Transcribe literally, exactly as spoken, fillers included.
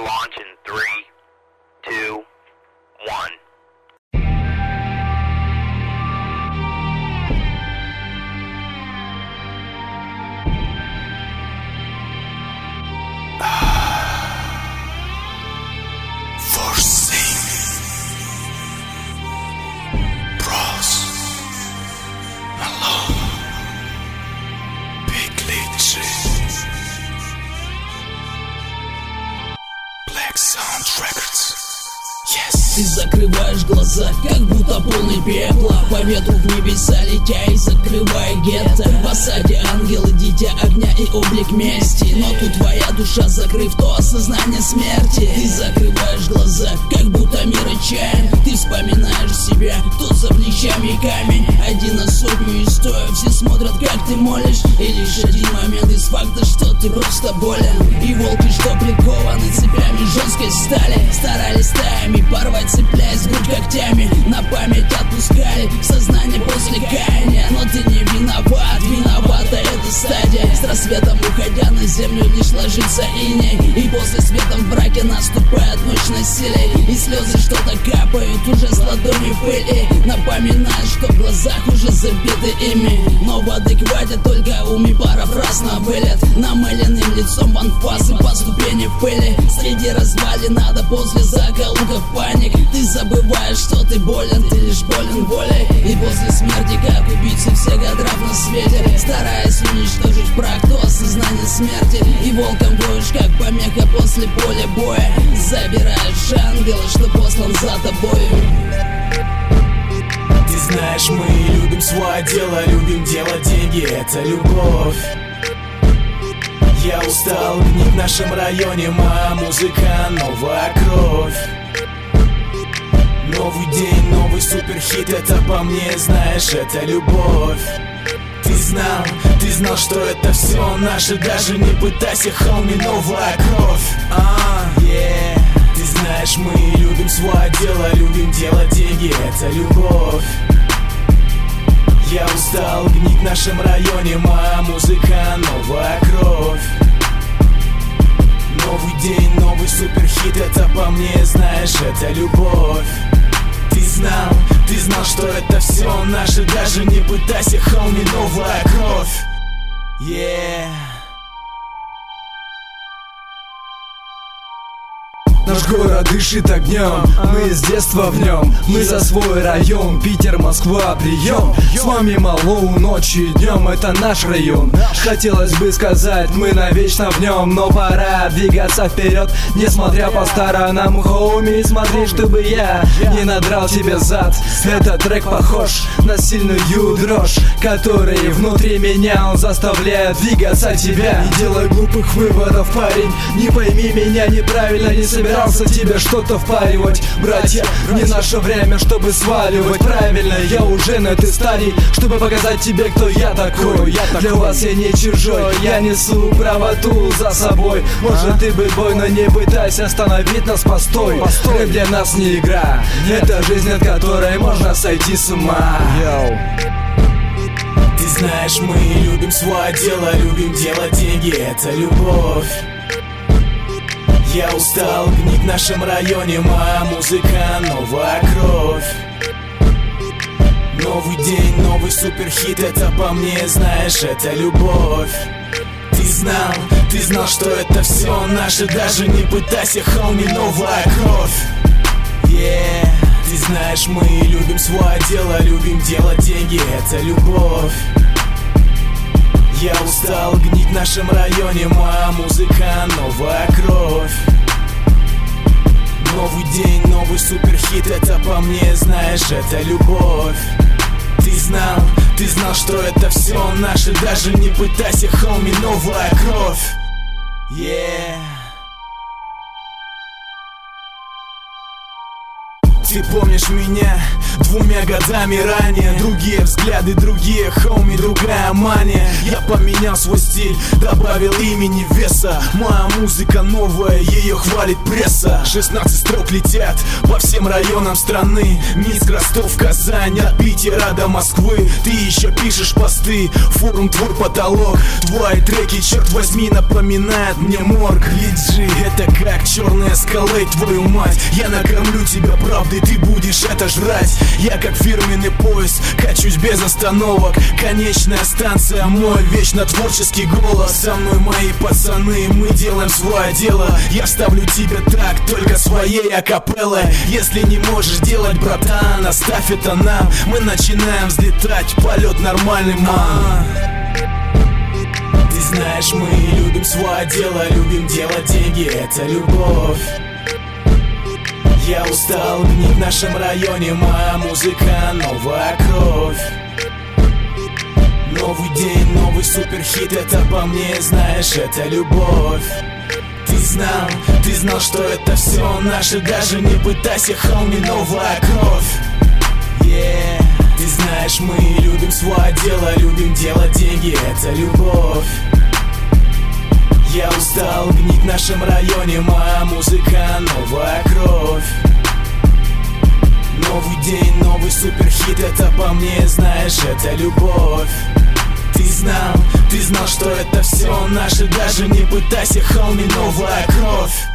launch in three, two, one. Ты закрываешь глаза, как будто полный пепла. По ветру в небеса летя и закрывая гетто. В осаде ангелы, дитя огня и облик мести. Но тут твоя душа, закрыв то осознание смерти. Ты закрываешь глаза, как будто мир отчаян. Ты вспоминаешь себя, кто за плечами камень. Один на сотню и стоя, все смотрят, как ты молишь. И лишь один момент из факта, что ты просто болен. И волки, что прикованы цепями жесткой стали, старались стаями порвать, цепляясь в грудь когтями. На память отпускали сознание после каяния. Но ты не виноват, виновата эта стадия. С рассветом уходя на землю лишь ложится иней. И после света в браке наступает ночь насилия. И слезы что-то капают уже с ладони пыли. Напоминают, что в глазах уже забиты ими. Но воды хватит, только ум и парафраз на вылет. Намыленным лицом в анфасы по ступени в пыли. Среди развалин надо после закоулков паник. Ты забываешь, что ты болен, ты лишь болен волей. И после смерти, как убийцы всех отрав на свете, стараясь уничтожить прах, то осознание смерти. И волком воешь, как помеха после поля боя. Забираешь ангела, что послан за тобою. Ты знаешь, мы любим свое дело, любим делать деньги, это любовь. Я устал гнить в нашем районе, моя музыка, новая кровь. Новый день, новый суперхит, это по мне, знаешь, это любовь. Ты знал, ты знал, что это все наше, даже не пытайся, хоми, новая кровь. А, yeah. Ты знаешь, мы любим свое дело, любим делать деньги, это любовь. Я устал гнить в нашем районе, моя музыка, новая кровь. Новый день, новый суперхит, это по мне, знаешь, это любовь. Ты знал, ты знал, что это все наше, даже не пытайся, хоми, новая кровь. Yeah. Наш город дышит огнем, мы с детства в нем. Мы за свой район, Питер, Москва, прием. С вами Малоу, ночью и днем, это наш район. Хотелось бы сказать, мы навечно в нем. Но пора двигаться вперед, несмотря по сторонам. Хоуми, смотри, чтобы я не надрал тебе зад. Этот трек похож на сильную дрожь, который внутри меня, он заставляет двигаться тебя. Не делай глупых выводов, парень, не пойми меня неправильно, не собирайся тебе что-то впаривать, братья, не наше время, чтобы сваливать. Правильно, я уже на этой стадии, чтобы показать тебе, кто я такой. Я такой. Для вас я не чужой, я несу правоту за собой. Может и быть бой, но не пытайся остановить нас, постой. Рэп для нас не игра, это жизнь, от которой можно сойти с ума. Йоу. Ты знаешь, мы любим свое дело, любим делать деньги, это любовь. Я устал гнить в нашем районе, моя музыка, новая кровь. Новый день, новый суперхит, это по мне, знаешь, это любовь. Ты знал, ты знал, что это все наше, даже не пытайся, хоми, новая кровь. Yeah. Ты знаешь, мы любим свое дело, любим делать деньги, это любовь. Я устал гнить в нашем районе, моя музыка, новая кровь. Новый день, новый суперхит, это по мне, знаешь, это любовь. Ты знал, ты знал, что это все наше, даже не пытайся, хоми, новая кровь. Yeah. ты помнишь меня двумя годами ранее. Другие взгляды, другие хоми, другая мания. Я поменял свой стиль, добавил имени веса. Моя музыка новая, ее хвалит пресса. шестнадцать строк летят по всем районам страны. Минск, Ростов, Казань, от Питера до Москвы. Ты еще пишешь посты, форум твой потолок. Твои треки, черт возьми, напоминают мне морг. Лиджи, это как черная скалы, твою мать. Я накормлю тебя правдой, ты будешь это жрать. Я как фирменный поезд, качусь без остановок. Конечная станция, мой вечно творческий голос. Со мной мои пацаны, мы делаем свое дело. Я вставлю тебе так, только своей акапеллой. Если не можешь делать, братан, оставь это нам. Мы начинаем взлетать, полет нормальный, мам. Ты знаешь, мы любим свое дело, любим делать деньги, это любовь. Я устал гнить в нашем районе, моя музыка, новая кровь. Новый день, новый суперхит, это по мне, знаешь, это любовь. Ты знал, ты знал, что это все наше, даже не пытайся, хоми, новая кровь. Yeah. Ты знаешь, мы любим свое дело, любим делать деньги, это любовь. Я устал гнить в нашем районе, моя музыка, новая кровь. Новый день, новый суперхит, это по мне, знаешь, это любовь. Ты знал, ты знал, что это все наше, даже не пытайся, хоми, новая кровь.